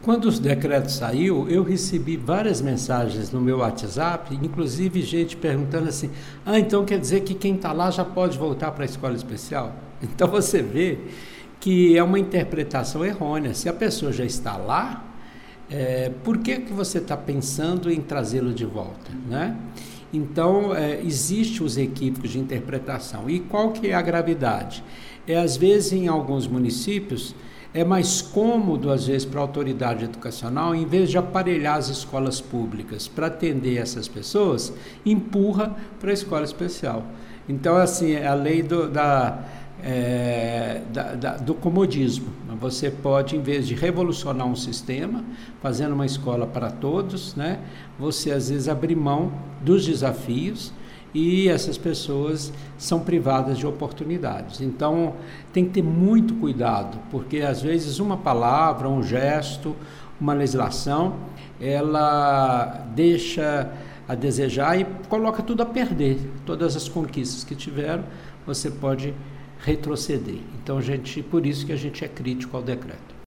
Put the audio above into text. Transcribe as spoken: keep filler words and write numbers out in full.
Quando o decreto saiu, eu recebi várias mensagens no meu WhatsApp, inclusive gente perguntando assim, ah, então quer dizer que quem está lá já pode voltar para a escola especial? Então você vê que é uma interpretação errônea. Se a pessoa já está lá, é, por que, que você está pensando em trazê-lo de volta, né? Então, é, existem os equívocos de interpretação. E qual que é a gravidade? É, às vezes, em alguns municípios, é mais cômodo, às vezes, para a autoridade educacional, em vez de aparelhar as escolas públicas para atender essas pessoas, empurra para a escola especial. Então, assim, é a lei do, da, é, da, da, do comodismo. Você pode, em vez de revolucionar um sistema, fazendo uma escola para todos, né, você, às vezes, abrir mão dos desafios, e essas pessoas são privadas de oportunidades. Então, tem que ter muito cuidado, porque às vezes uma palavra, um gesto, uma legislação, ela deixa a desejar e coloca tudo a perder. Todas as conquistas que tiveram, você pode retroceder. Então, gente, por isso que a gente é crítico ao decreto.